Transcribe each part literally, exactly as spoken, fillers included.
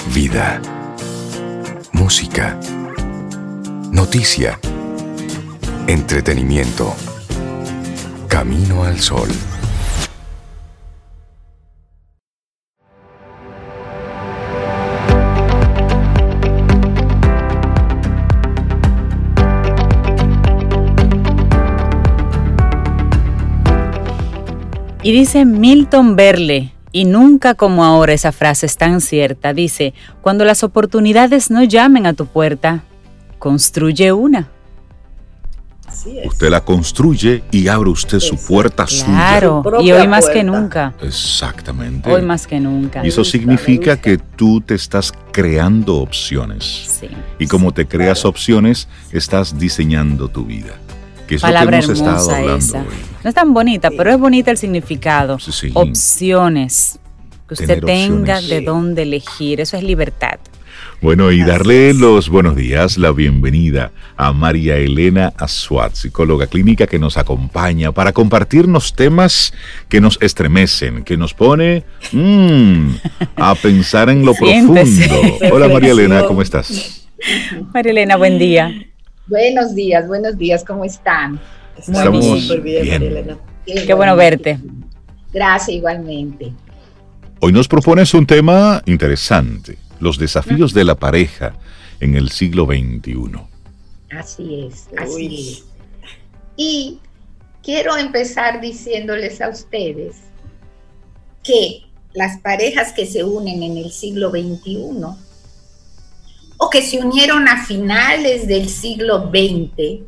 Vida, música, noticia, entretenimiento, camino al sol. Y dice Milton Berle, y nunca como ahora esa frase es tan cierta, dice, cuando las oportunidades no llamen a tu puerta, construye una. Así es. Usted la construye y abre usted su puerta suya. Claro, y hoy más que nunca. Exactamente. Hoy más que nunca. Y eso significa que tú te estás creando opciones. Sí. Y como te creas opciones, estás diseñando tu vida. Que es Palabra lo que hemos estado hablando esa. hoy. No es tan bonita, sí, pero es bonita el significado. Sí, sí. Opciones. Que usted Tener tenga opciones. de dónde elegir. Eso es libertad. Bueno, y darle los buenos días, la bienvenida a María Elena Azuat, psicóloga clínica que nos acompaña para compartirnos temas que nos estremecen, que nos pone mmm, a pensar en lo Siéntese. profundo. Hola María Elena, ¿cómo estás? María Elena, buen día. Buenos días, buenos días, ¿cómo están? Estamos Muy bien, bien. María Elena. Qué, Qué bueno verte. Gracias, igualmente. Hoy nos propones un tema interesante, los desafíos de la pareja en el siglo veintiuno. Así es, así Uy. es. Y quiero empezar diciéndoles a ustedes que las parejas que se unen en el siglo veintiuno o que se unieron a finales del siglo veinte,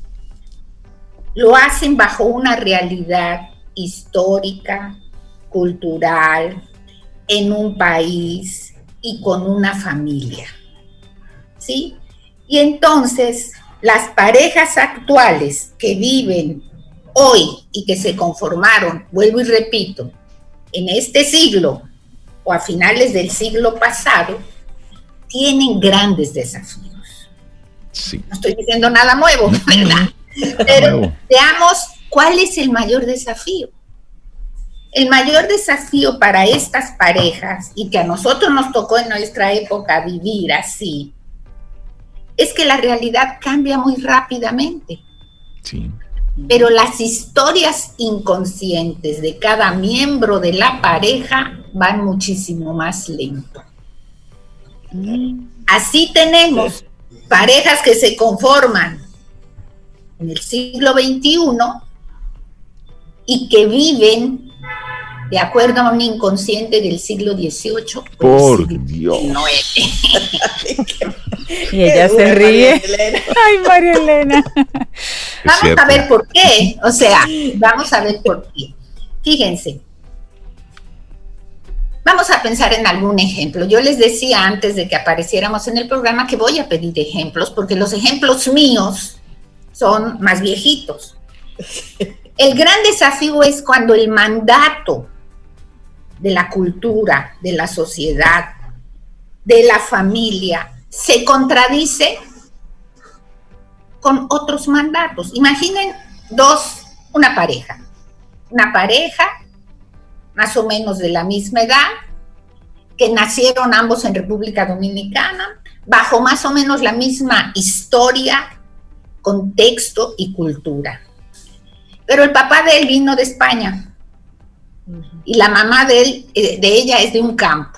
lo hacen bajo una realidad histórica, cultural, en un país y con una familia, ¿sí? Y entonces, las parejas actuales que viven hoy y que se conformaron, vuelvo y repito, en este siglo o a finales del siglo pasado, tienen grandes desafíos. Sí. No estoy diciendo nada nuevo, ¿verdad? Pero veamos cuál es el mayor desafío. El mayor desafío para estas parejas, y que a nosotros nos tocó en nuestra época vivir así, es que la realidad cambia muy rápidamente. Sí. Pero las historias inconscientes de cada miembro de la pareja van muchísimo más lento. Así tenemos parejas que se conforman en el siglo veintiuno y que viven de acuerdo a un inconsciente del siglo dieciocho. Por siglo Dios. diecinueve. Y ella Qué se dura, ríe. María Elena. Ay, María Elena. Vamos cierto. a ver por qué. O sea, vamos a ver por qué. Fíjense. Vamos a pensar en algún ejemplo. Yo les decía antes de que apareciéramos en el programa que voy a pedir ejemplos, porque los ejemplos míos son más viejitos. El gran desafío es cuando el mandato de la cultura, de la sociedad, de la familia, se contradice con otros mandatos. Imaginen dos, una pareja, una pareja más o menos de la misma edad, que nacieron ambos en República Dominicana, bajo más o menos la misma historia, contexto y cultura. Pero el papá de él vino de España y la mamá de él, de ella es de un campo.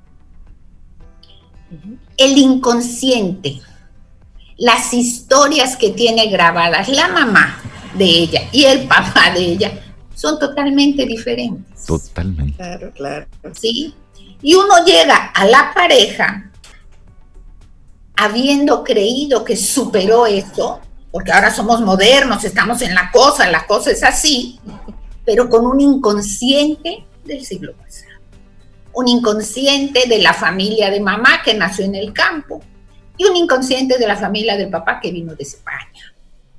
El inconsciente, las historias que tiene grabadas la mamá de ella y el papá de ella son totalmente diferentes. Totalmente. Claro, claro. ¿Sí? Y uno llega a la pareja habiendo creído que superó eso, porque ahora somos modernos, estamos en la cosa, la cosa es así, pero con un inconsciente del siglo pasado. Un inconsciente de la familia de mamá que nació en el campo y un inconsciente de la familia del papá que vino de España.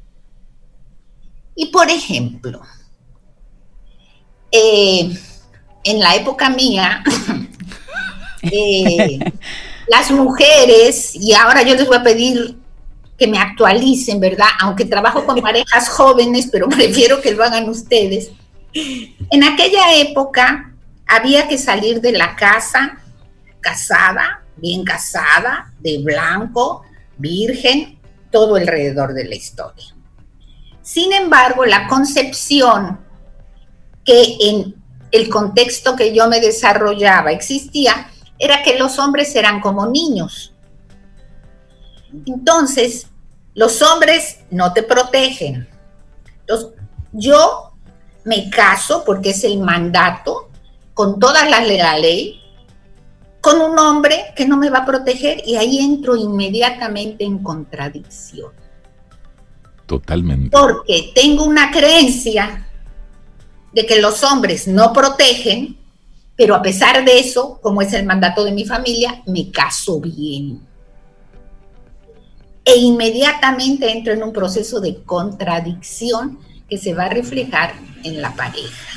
Y por ejemplo, eh, en la época mía, eh, las mujeres, y ahora yo les voy a pedir que me actualicen, ¿verdad? Aunque trabajo con parejas jóvenes, pero prefiero que lo hagan ustedes. En aquella época había que salir de la casa casada bien casada, de blanco, virgen, todo alrededor de la historia. Sin embargo, la concepción que en el contexto que yo me desarrollaba existía era que los hombres eran como niños. Entonces, los hombres no te protegen. Entonces, yo me caso porque es el mandato, con todas las de la ley, con un hombre que no me va a proteger, y ahí entro inmediatamente en contradicción. Totalmente. Porque tengo una creencia de que los hombres no protegen, pero a pesar de eso, como es el mandato de mi familia, me caso bien. E inmediatamente entro en un proceso de contradicción que se va a reflejar en la pareja.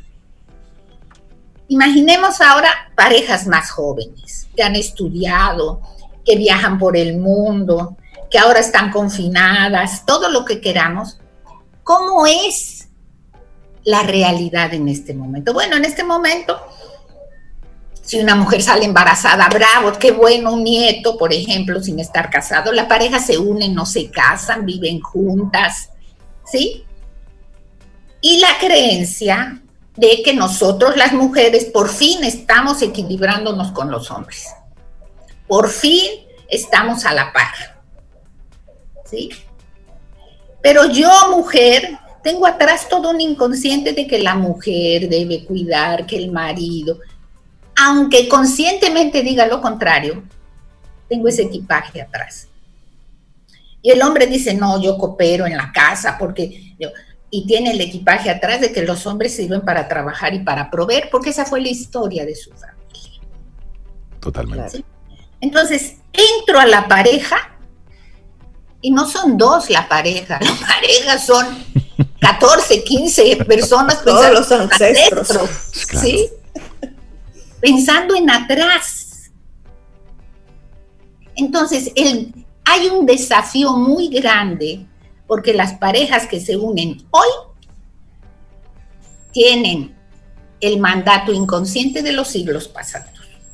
Imaginemos ahora parejas más jóvenes, que han estudiado, que viajan por el mundo, que ahora están confinadas, todo lo que queramos. ¿Cómo es la realidad en este momento? Bueno, en este momento, si una mujer sale embarazada, bravo, qué bueno, un nieto, por ejemplo, sin estar casado, la pareja se une, no se casan, viven juntas, ¿sí? Y la creencia de que nosotros las mujeres por fin estamos equilibrándonos con los hombres. Por fin estamos a la par, ¿sí? Pero yo, mujer, tengo atrás todo un inconsciente de que la mujer debe cuidar, que el marido, aunque conscientemente diga lo contrario, tengo ese equipaje atrás. Y el hombre dice, no, yo coopero en la casa porque yo... Y tiene el equipaje atrás de que los hombres sirven para trabajar y para proveer, porque esa fue la historia de su familia. Totalmente. ¿Sí? Entonces, entro a la pareja y no son dos la pareja, la pareja son catorce, quince personas. Todos los ancestros. Claro. ¿Sí? Pensando en atrás. Entonces, el, hay un desafío muy grande porque las parejas que se unen hoy tienen el mandato inconsciente de los siglos pasados.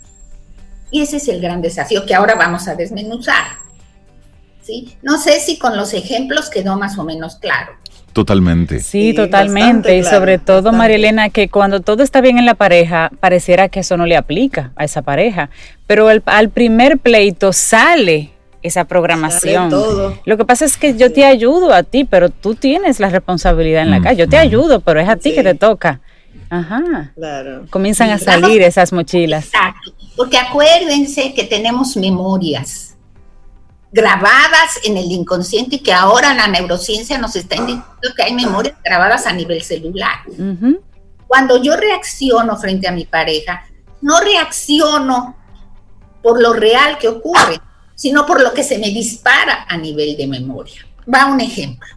Y ese es el gran desafío que ahora vamos a desmenuzar. ¿Sí? No sé si con los ejemplos quedó más o menos claro. Totalmente. Sí, Sí, totalmente. Y claro, sobre todo, bastante. María Elena, que cuando todo está bien en la pareja, pareciera que eso no le aplica a esa pareja. Pero el, al primer pleito sale esa programación. Sale todo. Lo que pasa es que yo Sí. te ayudo a ti, pero tú tienes la responsabilidad en la Mm, casa. Yo te mm. ayudo, pero es a ti Sí. que te toca. Ajá. Claro. Comienzan a Sí, salir vamos- esas mochilas. Exacto, porque acuérdense que tenemos memorias grabadas en el inconsciente y que ahora la neurociencia nos está indicando que hay memorias grabadas a nivel celular. Ujú. Cuando yo reacciono frente a mi pareja, no reacciono por lo real que ocurre, sino por lo que se me dispara a nivel de memoria. Va un ejemplo.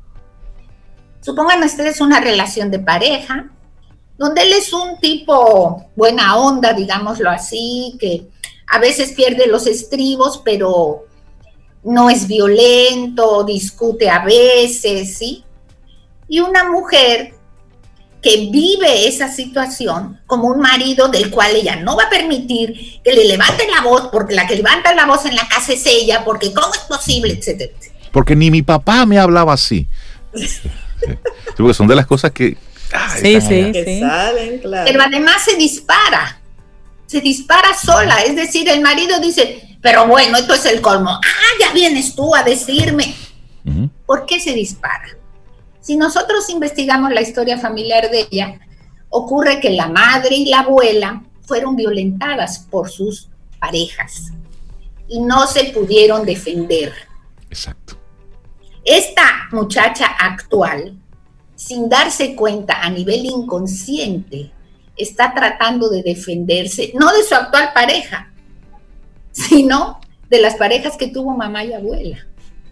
Supongan ustedes una relación de pareja, donde él es un tipo buena onda, digámoslo así, que a veces pierde los estribos, pero no es violento, discute a veces, ¿sí? Y una mujer que vive esa situación como un marido del cual ella no va a permitir que le levante la voz, porque la que levanta la voz en la casa es ella, porque cómo es posible, etcétera, etcétera. Porque ni mi papá me hablaba así. Sí. Sí, porque son de las cosas que... ah, Sí, están sí. allá. Que salen, claro. Pero además se dispara, se dispara sola, es decir, el marido dice, pero bueno, esto es el colmo, ah, ya vienes tú a decirme. Ujú. ¿Por qué se dispara? Si nosotros investigamos la historia familiar de ella, ocurre que la madre y la abuela fueron violentadas por sus parejas y no se pudieron defender. Exacto. Esta muchacha actual, sin darse cuenta a nivel inconsciente, está tratando de defenderse, no de su actual pareja, sino de las parejas que tuvo mamá y abuela.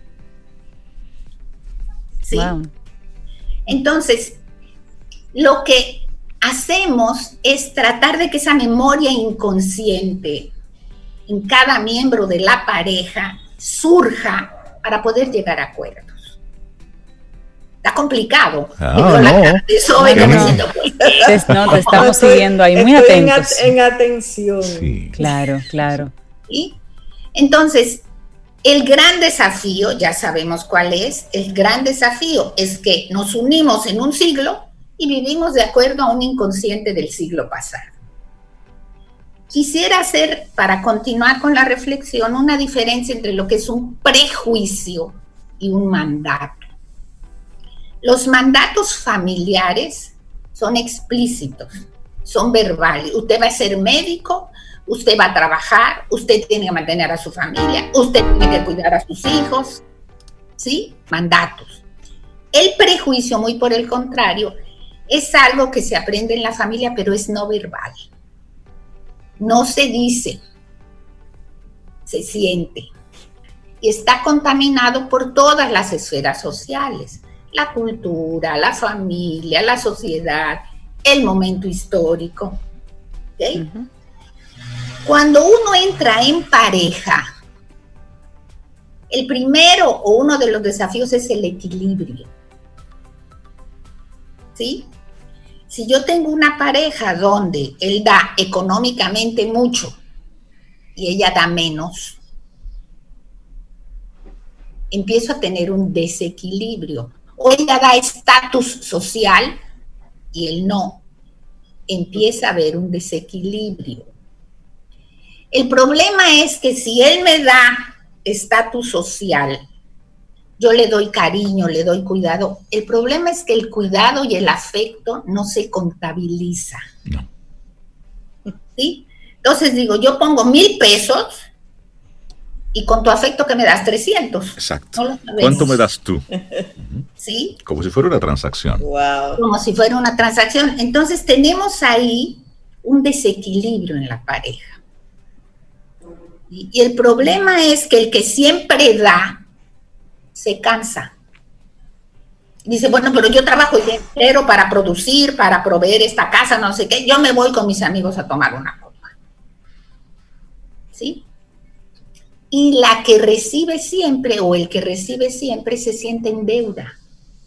¿Sí? Wow. Entonces, lo que hacemos es tratar de que esa memoria inconsciente en cada miembro de la pareja surja para poder llegar a acuerdos. Está complicado. Ah, Tengo la no. cara de Zoe No, como no. diciendo, ¿por qué? Te- no, te estamos Estoy- siguiendo ahí, muy estoy en atentos. at- En, atención. Sí. Claro, claro. ¿sí? Entonces, el gran desafío, ya sabemos cuál es, el gran desafío es que nos unimos en un siglo y vivimos de acuerdo a un inconsciente del siglo pasado. Quisiera hacer, para continuar con la reflexión, una diferencia entre lo que es un prejuicio y un mandato. Los mandatos familiares son explícitos, son verbales. Usted va a ser médico, usted va a trabajar, usted tiene que mantener a su familia, usted tiene que cuidar a sus hijos, ¿sí? Mandatos. El prejuicio, muy por el contrario, es algo que se aprende en la familia, pero es no verbal. No se dice, se siente. Y está contaminado por todas las esferas sociales. La cultura, la familia, la sociedad, el momento histórico. ¿Okay? Uh-huh. Cuando uno entra en pareja, el primero o uno de los desafíos es el equilibrio. ¿Sí? Si yo tengo una pareja donde él da económicamente mucho y ella da menos, empiezo a tener un desequilibrio. O ella da estatus social y él no. Empieza a haber un desequilibrio. El problema es que si él me da estatus social, yo le doy cariño, le doy cuidado. El problema es que el cuidado y el afecto no se contabiliza. No. ¿Sí? Entonces digo, yo pongo mil pesos y con tu afecto que me das trescientos. Exacto. ¿No? ¿Cuánto me das tú? ¿Sí? Como si fuera una transacción. Wow. Como si fuera una transacción. Entonces tenemos ahí un desequilibrio en la pareja. Y, y el problema es que el que siempre da, se cansa. Dice, bueno, pero yo trabajo el día entero para producir, para proveer esta casa, no sé qué, yo me voy con mis amigos a tomar una copa. ¿Sí? Y la que recibe siempre, o el que recibe siempre, se siente en deuda.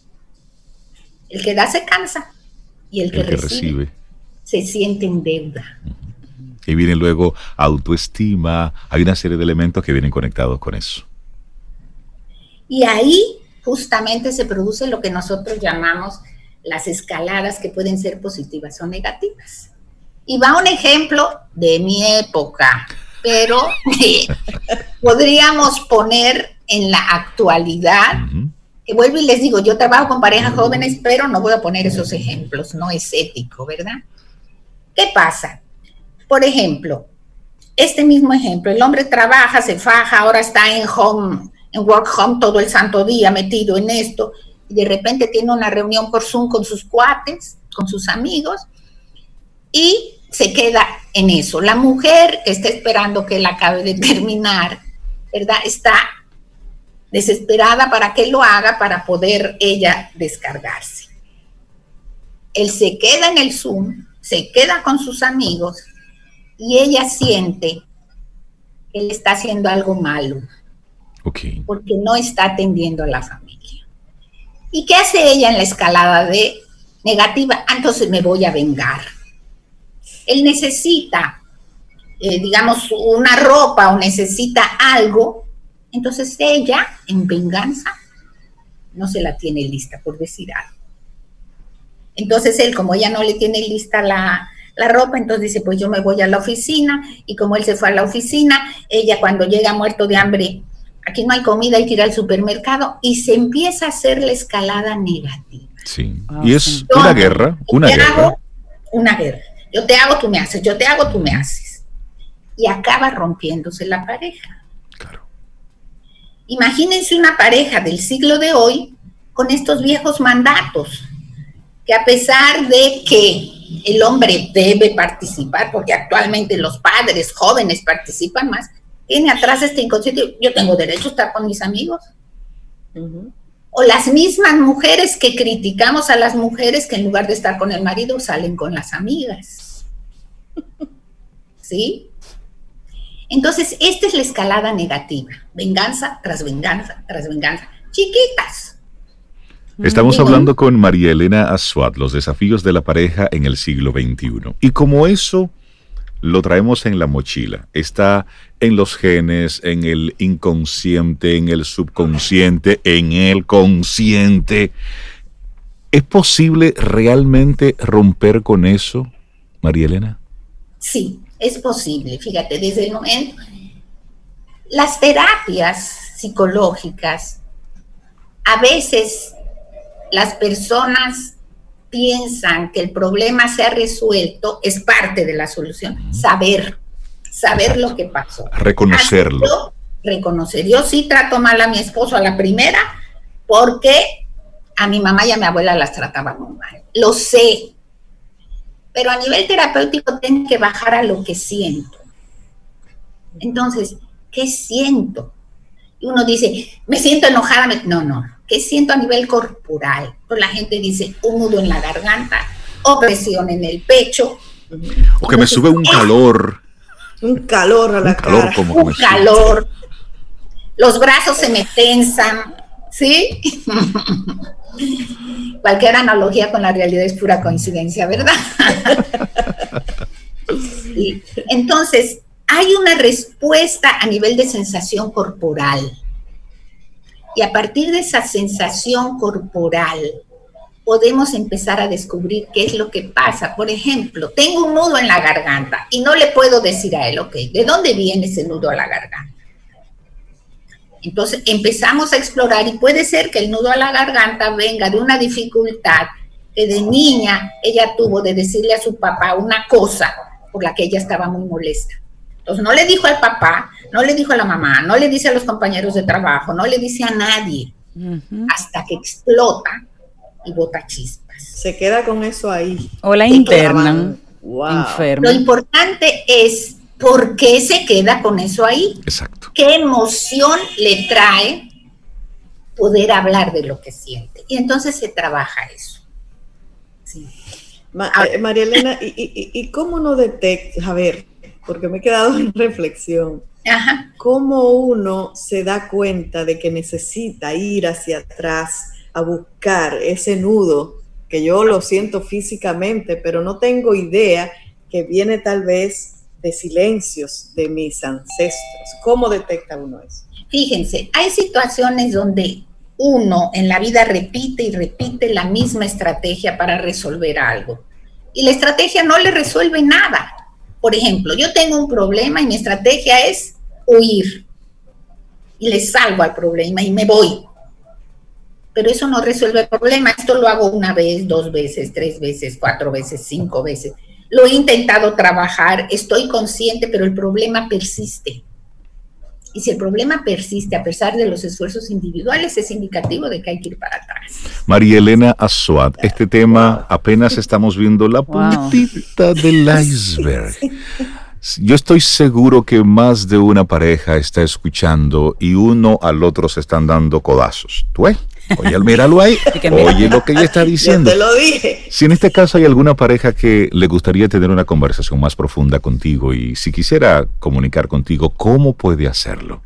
El que da se cansa, y el que, el que recibe, recibe se siente en deuda. Y viene luego autoestima, hay una serie de elementos que vienen conectados con eso. Y ahí justamente se produce lo que nosotros llamamos las escaladas, que pueden ser positivas o negativas. Y va un ejemplo de mi época, pero eh, podríamos poner en la actualidad, uh-huh. que vuelvo y les digo, yo trabajo con parejas uh-huh. jóvenes, pero no voy a poner esos ejemplos, no es ético, ¿verdad? ¿Qué pasa? Por ejemplo, este mismo ejemplo, el hombre trabaja, se faja, ahora está en home, en work home todo el santo día metido en esto, y de repente tiene una reunión por Zoom con sus cuates, con sus amigos, y se queda en eso. La mujer que está esperando que él acabe de terminar, ¿verdad? Está desesperada para que lo haga para poder ella descargarse. Él se queda en el Zoom, se queda con sus amigos, y ella siente que él está haciendo algo malo. Okay. Porque no está atendiendo a la familia. ¿Y qué hace ella en la escalada de negativa? Ah, entonces me voy a vengar. Él necesita, eh, digamos, una ropa o necesita algo, entonces ella, en venganza, no se la tiene lista, por decir algo. Entonces él, como ella no le tiene lista la, la ropa, entonces dice, pues yo me voy a la oficina, y como él se fue a la oficina, ella cuando llega muerto de hambre, aquí no hay comida, hay que ir al supermercado, y se empieza a hacer la escalada negativa. Sí, y es Entonces, una guerra, una guerra. Hago una guerra. Yo te hago, tú me haces, yo te hago, tú me haces. Y acaba rompiéndose la pareja. Claro. Imagínense una pareja del siglo de hoy con estos viejos mandatos, que a pesar de que el hombre debe participar, porque actualmente los padres jóvenes participan más, tiene atrás este inconsciente, yo tengo derecho a estar con mis amigos. Uh-huh. O las mismas mujeres que criticamos a las mujeres que en lugar de estar con el marido salen con las amigas. ¿Sí? Entonces, esta es la escalada negativa. Venganza tras venganza tras venganza. Chiquitas. Estamos ¿Sí? hablando con María Elena Assuat, los desafíos de la pareja en el siglo veintiuno. Y como eso lo traemos en la mochila. Está en los genes, en el inconsciente, en el subconsciente, en el consciente. ¿Es posible realmente romper con eso, María Elena? Sí, es posible. Fíjate, desde el momento... Las terapias psicológicas, a veces las personas piensan que el problema se ha resuelto, es parte de la solución. Saber, saber Exacto. lo que pasó. Reconocerlo. Yo, reconocer. Yo sí trato mal a mi esposo a la primera porque a mi mamá y a mi abuela las trataba muy mal. Lo sé. Pero a nivel terapéutico tengo que bajar a lo que siento. Entonces, ¿qué siento? Y uno dice, me siento enojada. Me... No, no. ¿Qué siento a nivel corporal? Pues la gente dice, un nudo en la garganta, opresión en el pecho. O que me sube un calor. Un calor a la un calor cara. Como un calor. Los brazos se me tensan. ¿Sí? Cualquier analogía con la realidad es pura coincidencia, ¿verdad? Sí. Entonces, hay una respuesta a nivel de sensación corporal. Y a partir de esa sensación corporal, podemos empezar a descubrir qué es lo que pasa. Por ejemplo, tengo un nudo en la garganta y no le puedo decir a él, ok, ¿de dónde viene ese nudo a la garganta? Entonces empezamos a explorar y puede ser que el nudo a la garganta venga de una dificultad que de niña ella tuvo de decirle a su papá una cosa por la que ella estaba muy molesta. Entonces no le dijo al papá, no le dijo a la mamá, no le dice a los compañeros de trabajo, no le dice a nadie, uh-huh. hasta que explota y bota chispas. Se queda con eso ahí. O la internan. Wow. Enferma. Lo importante es por qué se queda con eso ahí. Exacto. ¿Qué emoción le trae poder hablar de lo que siente? Y entonces se trabaja eso. Sí. Ma- eh, María Elena, ¿y, y, ¿y cómo no detecta? A ver, porque me he quedado en reflexión. Ajá. ¿Cómo uno se da cuenta de que necesita ir hacia atrás a buscar ese nudo que yo lo siento físicamente, pero no tengo idea que viene tal vez de silencios de mis ancestros? ¿Cómo detecta uno eso? Fíjense, hay situaciones donde uno en la vida repite y repite la misma estrategia para resolver algo. Y la estrategia no le resuelve nada. Por ejemplo, yo tengo un problema y mi estrategia es huir. Y le salgo al problema y me voy. Pero eso no resuelve el problema. Esto lo hago una vez, dos veces, tres veces, cuatro veces, cinco veces. Lo he intentado trabajar, estoy consciente, pero el problema persiste. Y si el problema persiste a pesar de los esfuerzos individuales, es indicativo de que hay que ir para atrás. María Elena Aswad, este tema apenas estamos viendo la puntita wow. del iceberg. Yo estoy seguro que más de una pareja está escuchando y uno al otro se están dando codazos. ¿Tú ves? Oye, míralo ahí. Oye lo que ella está diciendo. Yo te lo dije. Si en este caso hay alguna pareja que le gustaría tener una conversación más profunda contigo y si quisiera comunicar contigo, ¿cómo puede hacerlo?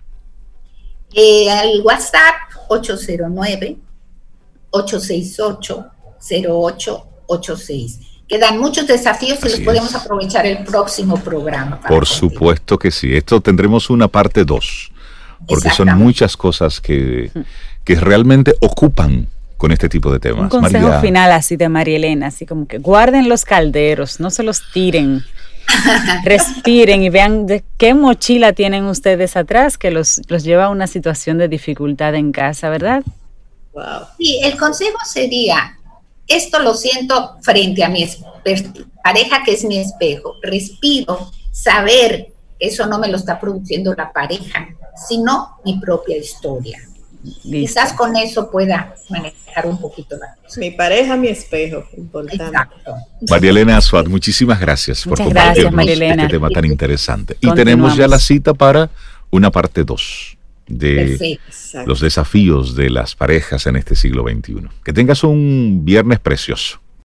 Eh, al WhatsApp ocho cero nueve, ocho seis ocho, cero ocho ocho seis. Quedan muchos desafíos y Así los podemos es. aprovechar el próximo programa. Por supuesto que sí. Esto tendremos una parte dos, porque son muchas cosas que, que realmente ocupan con este tipo de temas. Un consejo María... final así de María Elena, así como que guarden los calderos, no se los tiren, respiren y vean de qué mochila tienen ustedes atrás que los, los lleva a una situación de dificultad en casa, ¿verdad? Wow. Sí, el consejo sería... Esto lo siento frente a mi pareja, que es mi espejo. Respiro, saber que eso no me lo está produciendo la pareja, sino mi propia historia. Listo. Quizás con eso pueda manejar un poquito la cosa. Mi pareja, mi espejo, importante. Exacto. María Elena Aswad, muchísimas gracias Muchas por gracias, compartirnos María Elena. este tema tan interesante. Y tenemos ya la cita para una parte dos de Perfecto. los desafíos de las parejas en este siglo veintiuno. Que tengas un viernes precioso.